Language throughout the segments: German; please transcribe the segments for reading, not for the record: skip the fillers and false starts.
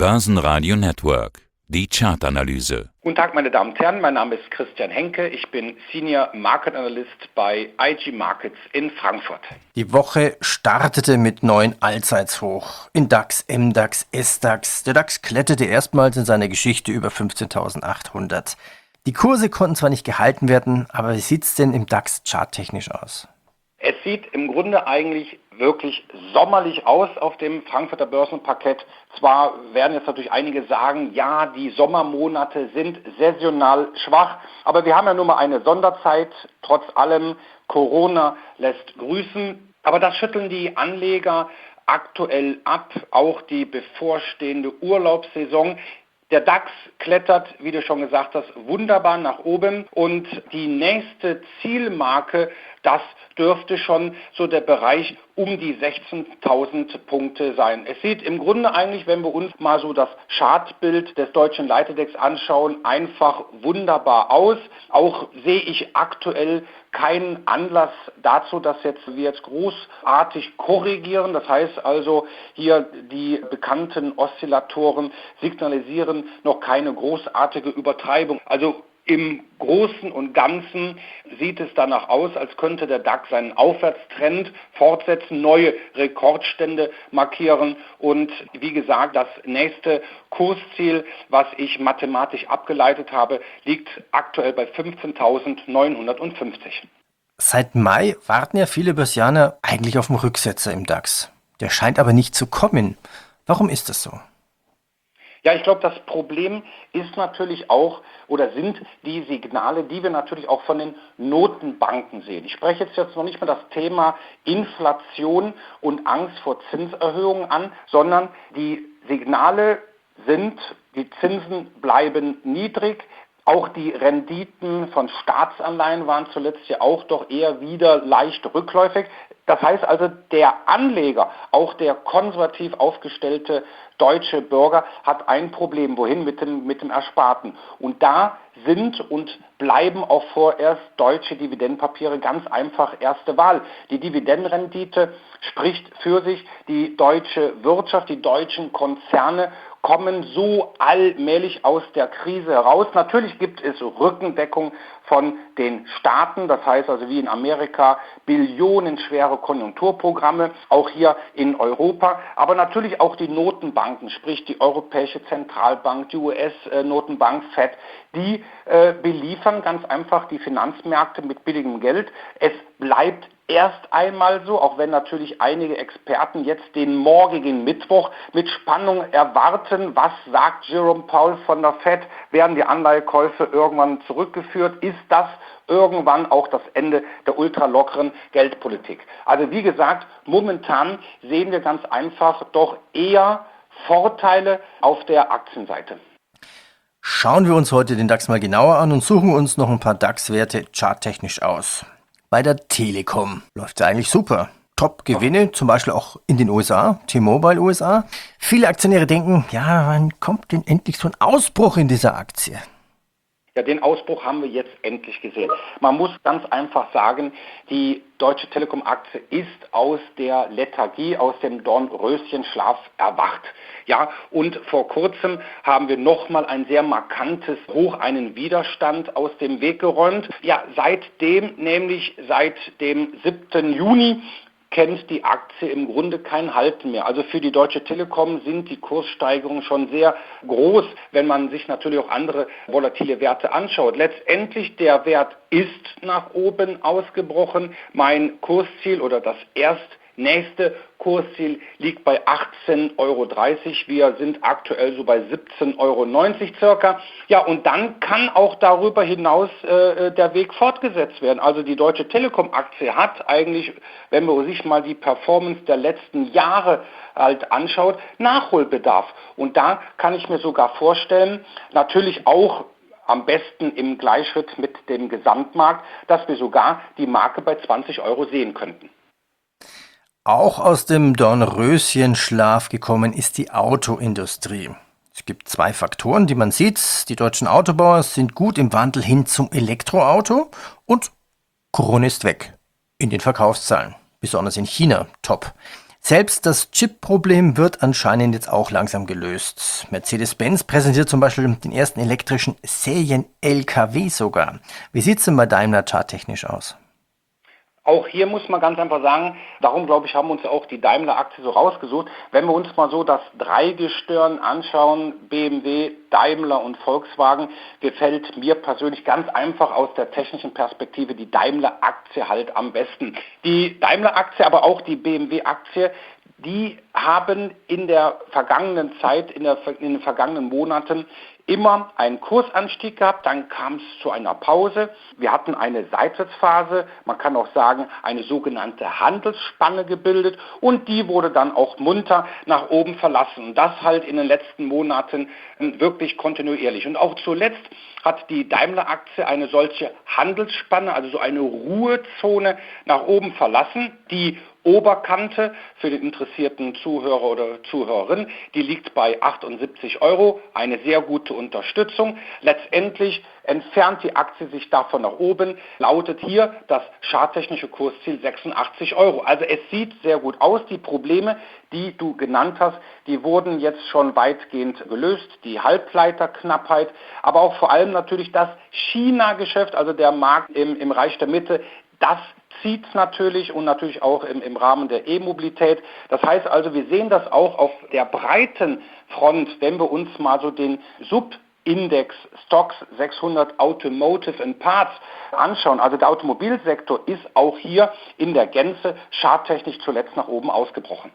Börsenradio Network. Die Chartanalyse. Guten Tag, meine Damen und Herren. Mein Name ist Christian Henke. Ich bin Senior Market Analyst bei IG Markets in Frankfurt. Die Woche startete mit neuen Allzeitshoch. In DAX, MDAX, SDAX. Der DAX kletterte erstmals in seiner Geschichte über 15.800. Die Kurse konnten zwar nicht gehalten werden, aber wie sieht es denn im DAX charttechnisch aus? Es sieht im Grunde eigentlich wirklich sommerlich aus auf dem Frankfurter Börsenparkett. Zwar werden jetzt natürlich einige sagen, ja, die Sommermonate sind saisonal schwach, aber wir haben ja nun mal eine Sonderzeit. Trotz allem, Corona lässt grüßen, aber das schütteln die Anleger aktuell ab, auch die bevorstehende Urlaubssaison. Der DAX klettert, wie du schon gesagt hast, wunderbar nach oben und die nächste Zielmarke, das dürfte schon so der Bereich um die 16.000 Punkte sein. Es sieht im Grunde eigentlich, wenn wir uns mal so das Chartbild des deutschen Leitindex anschauen, einfach wunderbar aus. Auch sehe ich aktuell keinen Anlass dazu, dass wir jetzt großartig korrigieren. Das heißt also, hier die bekannten Oszillatoren signalisieren noch keine großartige Übertreibung. Also im Großen und Ganzen sieht es danach aus, als könnte der DAX seinen Aufwärtstrend fortsetzen, neue Rekordstände markieren und wie gesagt, das nächste Kursziel, was ich mathematisch abgeleitet habe, liegt aktuell bei 15.950. Seit Mai warten ja viele Börsianer eigentlich auf den Rücksetzer im DAX. Der scheint aber nicht zu kommen. Warum ist das so? Ja, ich glaube, das Problem ist natürlich auch oder sind die Signale, die wir natürlich auch von den Notenbanken sehen. Ich spreche jetzt noch nicht mal das Thema Inflation und Angst vor Zinserhöhungen an, sondern die Signale sind, die Zinsen bleiben niedrig. Auch die Renditen von Staatsanleihen waren zuletzt ja auch doch eher wieder leicht rückläufig. Das heißt also, der Anleger, auch der konservativ aufgestellte deutsche Bürger, hat ein Problem. Wohin mit dem Ersparten? Und da sind und bleiben auch vorerst deutsche Dividendenpapiere ganz einfach erste Wahl. Die Dividendenrendite spricht für sich. Die deutsche Wirtschaft, die deutschen Konzerne kommen so allmählich aus der Krise heraus. Natürlich gibt es Rückendeckung von den Staaten, das heißt also wie in Amerika billionenschwere Konjunkturprogramme, auch hier in Europa, aber natürlich auch die Notenbanken, sprich die Europäische Zentralbank, die US-Notenbank FED, die beliefern ganz einfach die Finanzmärkte mit billigem Geld. Es bleibt erst einmal so, auch wenn natürlich einige Experten jetzt den morgigen Mittwoch mit Spannung erwarten. Was sagt Jerome Powell von der FED? Werden die Anleihekäufe irgendwann zurückgeführt? Ist das irgendwann auch das Ende der ultralockeren Geldpolitik? Also wie gesagt, momentan sehen wir ganz einfach doch eher Vorteile auf der Aktienseite. Schauen wir uns heute den DAX mal genauer an und suchen uns noch ein paar DAX-Werte charttechnisch aus. Bei der Telekom läuft es eigentlich super. Top-Gewinne, zum Beispiel auch in den USA, T-Mobile USA. Viele Aktionäre denken, ja, wann kommt denn endlich so ein Ausbruch in dieser Aktie? Ja, den Ausbruch haben wir jetzt endlich gesehen. Man muss ganz einfach sagen, die Deutsche Telekom-Aktie ist aus der Lethargie, aus dem Dornröschenschlaf erwacht. Ja, und vor kurzem haben wir nochmal ein sehr markantes Hoch, einen Widerstand aus dem Weg geräumt. Ja, seitdem, nämlich seit dem 7. Juni, kennt die Aktie im Grunde kein Halten mehr. Also für die Deutsche Telekom sind die Kurssteigerungen schon sehr groß, wenn man sich natürlich auch andere volatile Werte anschaut. Letztendlich der Wert ist nach oben ausgebrochen. Mein Kursziel oder das nächste Kursziel liegt bei 18,30 Euro. Wir sind aktuell so bei 17,90 Euro circa. Ja, und dann kann auch darüber hinaus der Weg fortgesetzt werden. Also die Deutsche Telekom-Aktie hat eigentlich, wenn man sich mal die Performance der letzten Jahre halt anschaut, Nachholbedarf. Und da kann ich mir sogar vorstellen, natürlich auch am besten im Gleichschritt mit dem Gesamtmarkt, dass wir sogar die Marke bei 20 Euro sehen könnten. Auch aus dem Dornröschenschlaf gekommen ist die Autoindustrie. Es gibt zwei Faktoren, die man sieht. Die deutschen Autobauer sind gut im Wandel hin zum Elektroauto und Corona ist weg in den Verkaufszahlen, besonders in China top. Selbst das Chip-Problem wird anscheinend jetzt auch langsam gelöst. Mercedes-Benz präsentiert zum Beispiel den ersten elektrischen Serien-LKW sogar. Wie sieht es denn bei Daimler charttechnisch aus? Auch hier muss man ganz einfach sagen, darum glaube ich, haben wir uns ja auch die Daimler-Aktie so rausgesucht. Wenn wir uns mal so das Dreigestirn anschauen, BMW, Daimler und Volkswagen, gefällt mir persönlich ganz einfach aus der technischen Perspektive die Daimler-Aktie halt am besten. Die Daimler-Aktie, aber auch die BMW-Aktie, die haben in der vergangenen Zeit, in den vergangenen Monaten immer einen Kursanstieg gehabt, dann kam es zu einer Pause. Wir hatten eine Seitwärtsphase, man kann auch sagen, eine sogenannte Handelsspanne gebildet und die wurde dann auch munter nach oben verlassen. Und das halt in den letzten Monaten wirklich kontinuierlich. Und auch zuletzt hat die Daimler-Aktie eine solche Handelsspanne, also so eine Ruhezone nach oben verlassen. Die Oberkante für den interessierten Zuhörer oder Zuhörerin, die liegt bei 78 Euro, eine sehr gute Unterstützung. Letztendlich entfernt die Aktie sich davon nach oben, lautet hier das charttechnische Kursziel 86 Euro. Also es sieht sehr gut aus. Die Probleme, die du genannt hast, die wurden jetzt schon weitgehend gelöst. Die Halbleiterknappheit, aber auch vor allem natürlich das China-Geschäft, also der Markt im Reich der Mitte, das zieht natürlich und natürlich auch im Rahmen der E-Mobilität. Das heißt also, wir sehen das auch auf der breiten Front, wenn wir uns mal so den Subindex Stocks 600 Automotive and Parts anschauen. Also der Automobilsektor ist auch hier in der Gänze charttechnisch zuletzt nach oben ausgebrochen.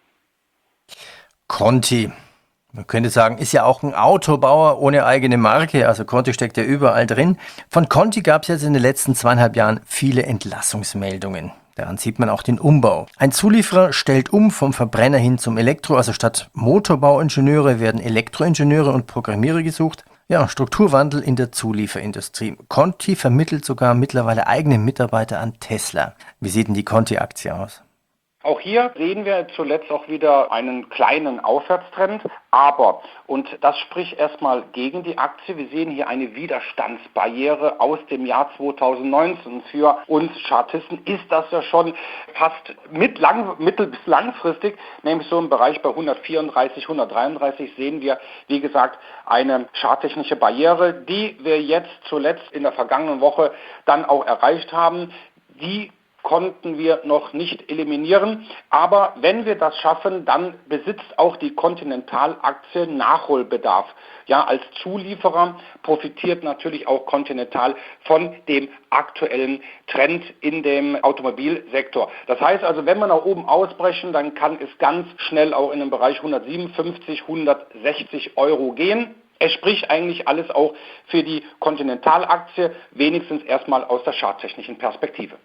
Conti. Man könnte sagen, ist ja auch ein Autobauer ohne eigene Marke, also Conti steckt ja überall drin. Von Conti gab es jetzt in den letzten 2,5 Jahren viele Entlassungsmeldungen. Daran sieht man auch den Umbau. Ein Zulieferer stellt um vom Verbrenner hin zum Elektro, also statt Motorbauingenieure werden Elektroingenieure und Programmierer gesucht. Ja, Strukturwandel in der Zulieferindustrie. Conti vermittelt sogar mittlerweile eigene Mitarbeiter an Tesla. Wie sieht denn die Conti-Aktie aus? Auch hier sehen wir zuletzt auch wieder einen kleinen Aufwärtstrend, aber, und das spricht erstmal gegen die Aktie, wir sehen hier eine Widerstandsbarriere aus dem Jahr 2019. Für uns Chartisten ist das ja schon fast mittel- bis langfristig, nämlich so im Bereich bei 134, 133 sehen wir, wie gesagt, eine charttechnische Barriere, die wir jetzt zuletzt in der vergangenen Woche dann auch erreicht haben. Die konnten wir noch nicht eliminieren. Aber wenn wir das schaffen, dann besitzt auch die Continental-Aktie Nachholbedarf. Ja, als Zulieferer profitiert natürlich auch Continental von dem aktuellen Trend in dem Automobilsektor. Das heißt also, wenn wir nach oben ausbrechen, dann kann es ganz schnell auch in den Bereich 157, 160 Euro gehen. Es spricht eigentlich alles auch für die Continental-Aktie, wenigstens erstmal aus der charttechnischen Perspektive.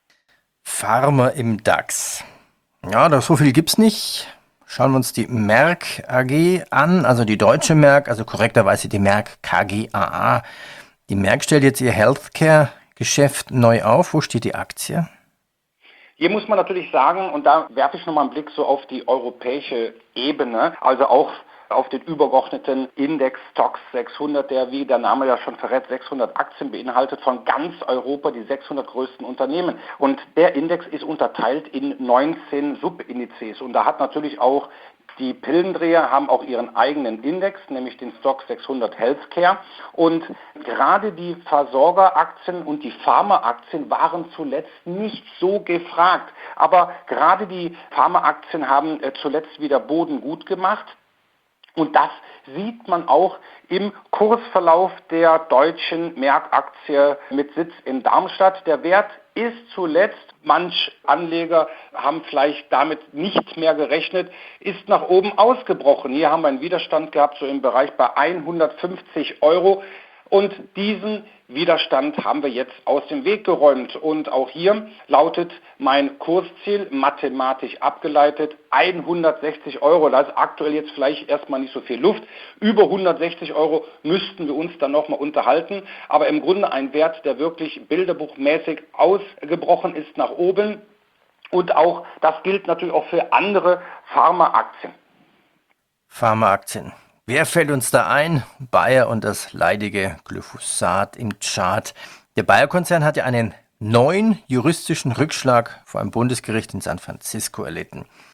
Pharma im DAX. Ja, so viel gibt's nicht. Schauen wir uns die Merck AG an, also die deutsche Merck, also korrekterweise die Merck KGaA. Die Merck stellt jetzt ihr Healthcare-Geschäft neu auf. Wo steht die Aktie? Hier muss man natürlich sagen, und da werfe ich nochmal einen Blick so auf die europäische Ebene, also auch auf den übergeordneten Index Stocks 600, der, wie der Name ja schon verrät, 600 Aktien beinhaltet von ganz Europa, die 600 größten Unternehmen. Und der Index ist unterteilt in 19 Subindizes. Und da hat natürlich auch die Pillendreher haben auch ihren eigenen Index, nämlich den Stock 600 Healthcare. Und gerade die Versorgeraktien und die Pharmaaktien waren zuletzt nicht so gefragt. Aber gerade die Pharmaaktien haben zuletzt wieder Boden gut gemacht. Und das sieht man auch im Kursverlauf der deutschen Merck-Aktie mit Sitz in Darmstadt. Der Wert ist zuletzt, manch Anleger haben vielleicht damit nicht mehr gerechnet, ist nach oben ausgebrochen. Hier haben wir einen Widerstand gehabt, so im Bereich bei 150 Euro. Und diesen Widerstand haben wir jetzt aus dem Weg geräumt. Und auch hier lautet mein Kursziel, mathematisch abgeleitet, 160 Euro. Da ist aktuell jetzt vielleicht erstmal nicht so viel Luft. Über 160 Euro müssten wir uns dann nochmal unterhalten. Aber im Grunde ein Wert, der wirklich bilderbuchmäßig ausgebrochen ist nach oben. Und auch, das gilt natürlich auch für andere Pharmaaktien. Pharmaaktien. Wer fällt uns da ein? Bayer und das leidige Glyphosat im Chart. Der Bayer-Konzern hat ja einen neuen juristischen Rückschlag vor einem Bundesgericht in San Francisco erlitten.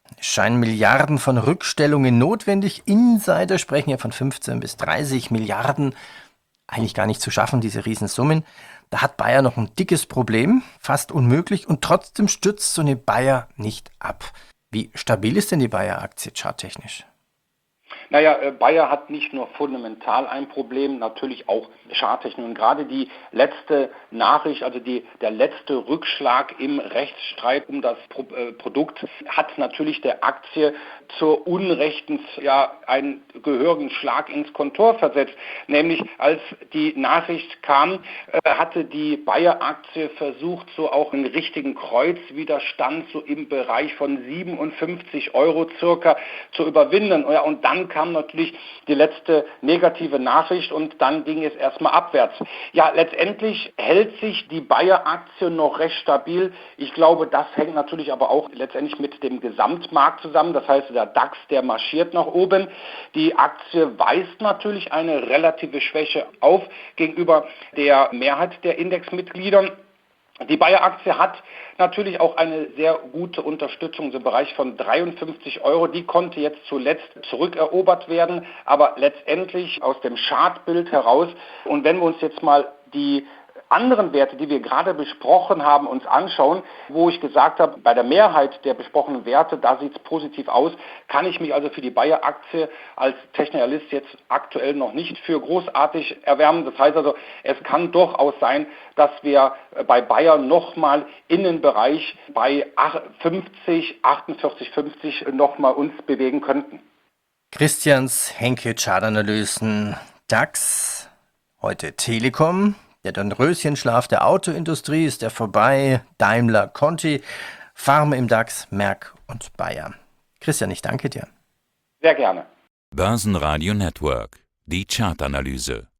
Es scheinen Milliarden von Rückstellungen notwendig. Insider sprechen ja von 15 bis 30 Milliarden. Eigentlich gar nicht zu schaffen, diese Riesensummen. Da hat Bayer noch ein dickes Problem, fast unmöglich. Und trotzdem stürzt so eine Bayer nicht ab. Wie stabil ist denn die Bayer-Aktie charttechnisch? Naja, Bayer hat nicht nur fundamental ein Problem, natürlich auch charttechnisch. Und gerade die letzte Nachricht, also der letzte Rückschlag im Rechtsstreit um das Produkt, hat natürlich der Aktie zur Unrechten einen gehörigen Schlag ins Kontor versetzt. Nämlich als die Nachricht kam, hatte die Bayer-Aktie versucht, so auch einen richtigen Kreuzwiderstand so im Bereich von 57 € circa zu überwinden. Ja, und dann kam natürlich die letzte negative Nachricht und dann ging es erstmal abwärts. Ja, letztendlich hält sich die Bayer-Aktie noch recht stabil. Ich glaube, das hängt natürlich aber auch letztendlich mit dem Gesamtmarkt zusammen. Das heißt, der DAX, der marschiert nach oben. Die Aktie weist natürlich eine relative Schwäche auf gegenüber der Mehrheit der Indexmitgliedern. Die Bayer-Aktie hat natürlich auch eine sehr gute Unterstützung im Bereich von 53 €. Die konnte jetzt zuletzt zurückerobert werden, aber letztendlich aus dem Chartbild heraus. Und wenn wir uns jetzt mal die anderen Werte, die wir gerade besprochen haben, uns anschauen, wo ich gesagt habe, bei der Mehrheit der besprochenen Werte, da sieht es positiv aus, kann ich mich also für die Bayer-Aktie als Technikalist jetzt aktuell noch nicht für großartig erwärmen. Das heißt also, es kann durchaus sein, dass wir bei Bayer nochmal in den Bereich bei 48,50 nochmal uns bewegen könnten. Christians Henke Chartanalysen DAX, heute Telekom. Der Dornröschenschlaf der Autoindustrie ist ja vorbei. Daimler, Conti, Pharma im DAX, Merck und Bayer. Christian, ich danke dir. Sehr gerne. Börsenradio Network. Die Chartanalyse.